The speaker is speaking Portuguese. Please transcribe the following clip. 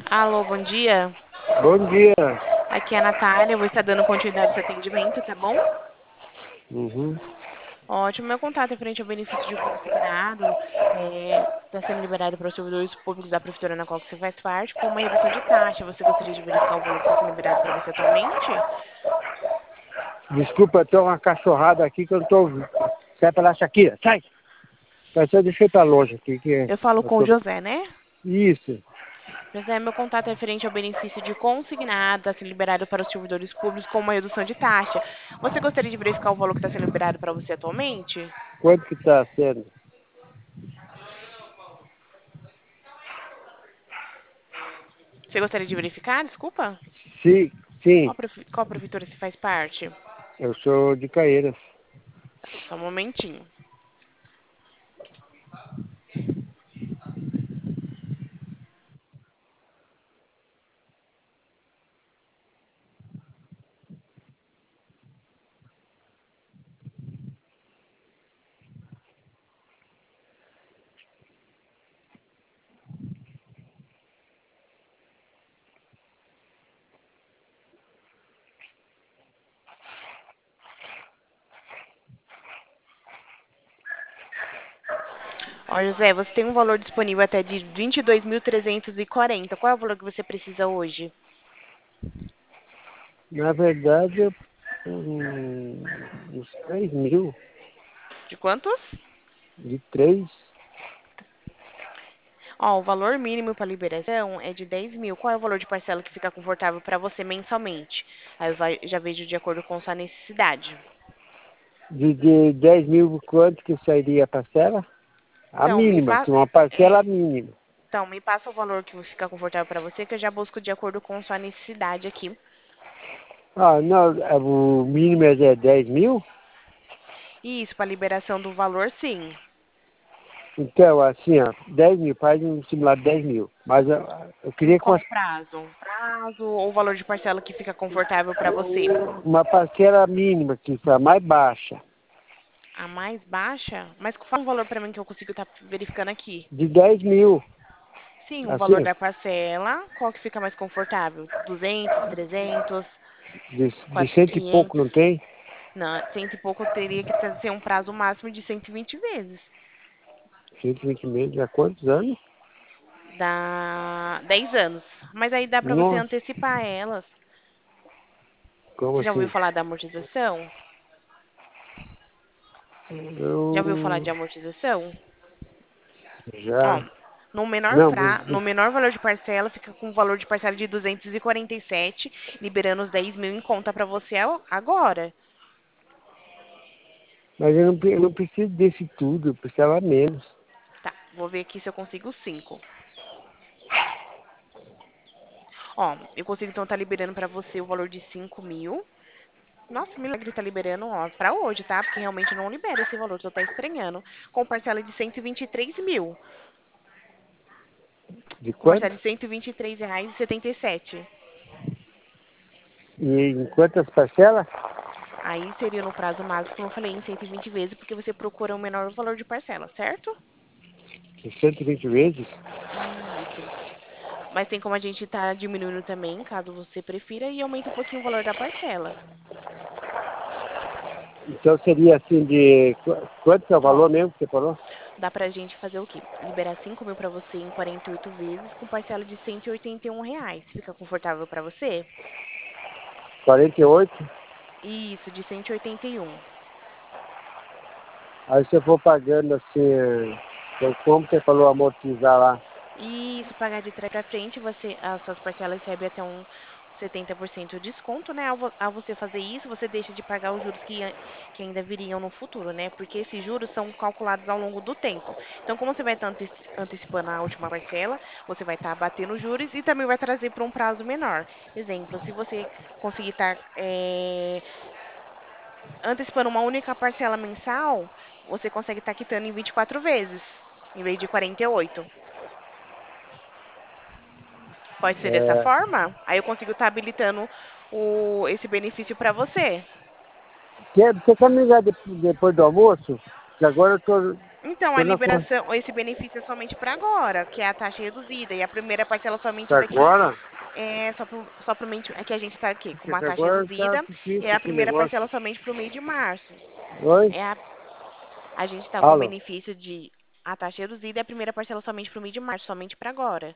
Alô, bom dia. Bom dia. Aqui é a Natália, eu vou estar dando continuidade ao seu atendimento, tá bom? Uhum. Ótimo, meu contato é frente ao benefício de consignado, está sendo liberado para os servidores públicos da prefeitura na qual você faz parte, com uma redução de taxa. Você gostaria de verificar o valor que está sendo liberado para você atualmente? Desculpa, tem uma cachorrada aqui que eu não tô ouvindo. Sai pra lá, Shakira, sai! Mas eu deixei pra longe aqui, que Eu falo eu com o tô... José, né? Isso. José, meu contato é referente ao benefício de consignado, está sendo liberado para os servidores públicos com uma redução de taxa. Você gostaria de verificar o valor que está sendo liberado para você atualmente? Quanto que tá sendo? Você gostaria de verificar? Desculpa? Sim, sim. Qual prefeitura você faz parte? Eu sou de Caeiras. Tá, só um momentinho. Ó, José, você tem um valor disponível até de 22.340. Qual é o valor que você precisa hoje? Na verdade, uns 3 mil. De quantos? De 3. Ó, o valor mínimo para liberação é de 10 mil. Qual é o valor de parcela que fica confortável para você mensalmente? Aí já vejo de acordo com sua necessidade. De 10 mil, quanto que sairia a parcela? A Então, mínima, assim, uma parcela mínima. me passa o valor que fica confortável para você, que eu já busco de acordo com sua necessidade aqui. Ah, não, o mínimo é 10 mil? Isso, para liberação do valor, sim. Então, assim, ó, 10 mil, faz um simulado de 10 mil. Mas eu Em queria qual prazo? Prazo ou valor de parcela que fica confortável para você? uma parcela mínima, que foi a mais baixa, A mais baixa? Mas fala um valor para mim que eu consigo estar verificando aqui. de 10 mil. Sim, o valor Assim, da parcela. Qual que fica mais confortável? 200, 300, de cento e pouco, 500? não tem? Não, cento e pouco teria que ser um prazo máximo de 120 vezes. 120 meses, há quantos anos? Dá 10 anos. Mas aí dá para você Nossa, antecipar elas. como Você já ouviu assim? falar da amortização? Já ouviu falar Eu de amortização? Ó, já. Não, no menor valor de parcela, fica com um valor de parcela de 247, liberando os 10 mil em conta para você agora. mas eu não preciso desse tudo, eu precisava menos. Tá, vou ver aqui se eu consigo 5. Ó, eu consigo então estar liberando para você o valor de 5 mil. Nossa, milagre tá liberando, ó, pra hoje, tá? Porque realmente não libera esse valor, tô até estranhando. Com parcela de 123 mil. De Com parcela quanto? de R$ 123,77. E em quantas parcelas? Aí seria no prazo máximo, como eu falei, em 120 vezes, porque você procura o menor valor de parcela, certo? De 120 vezes? Isso. Mas tem como a gente tá diminuindo também, caso você prefira, e aumenta um pouquinho o valor da parcela. Então seria assim de... Quanto que é o Ó, valor mesmo que você falou? dá pra gente fazer o quê? Liberar 5 mil pra você em 48 vezes, com parcela de R$ 181. Fica confortável pra você? 48. Isso, de 181. Aí se eu for pagando assim, então como você falou, amortizar lá, Isso, pagar de trás pra frente, as suas parcelas recebem até um 70% de desconto, né? Ao você fazer isso, você deixa de pagar os juros que ainda viriam no futuro, né? Porque esses juros são calculados ao longo do tempo. Então, como você vai estar antecipando a última parcela, você vai estar abatendo os juros e também vai trazer para um prazo menor. Exemplo, se você conseguir estar antecipando uma única parcela mensal, você consegue estar quitando em 24 vezes, em vez de 48. Pode ser dessa é, forma? Aí eu consigo estar habilitando esse benefício para você. você quer me ligar depois do almoço? Que agora eu tô. Então, a Quando eu for liberação, esse benefício é somente para agora, que é a taxa reduzida. E a primeira parcela somente até daqui agora, é só pro mês. É que a gente está aqui com porque uma até taxa agora tá reduzida. E é difícil a esse primeira negócio. parcela somente pro mês de março. Oi? É a gente está com Alô? benefício de a taxa reduzida e a primeira parcela somente pro mês de março, somente para agora.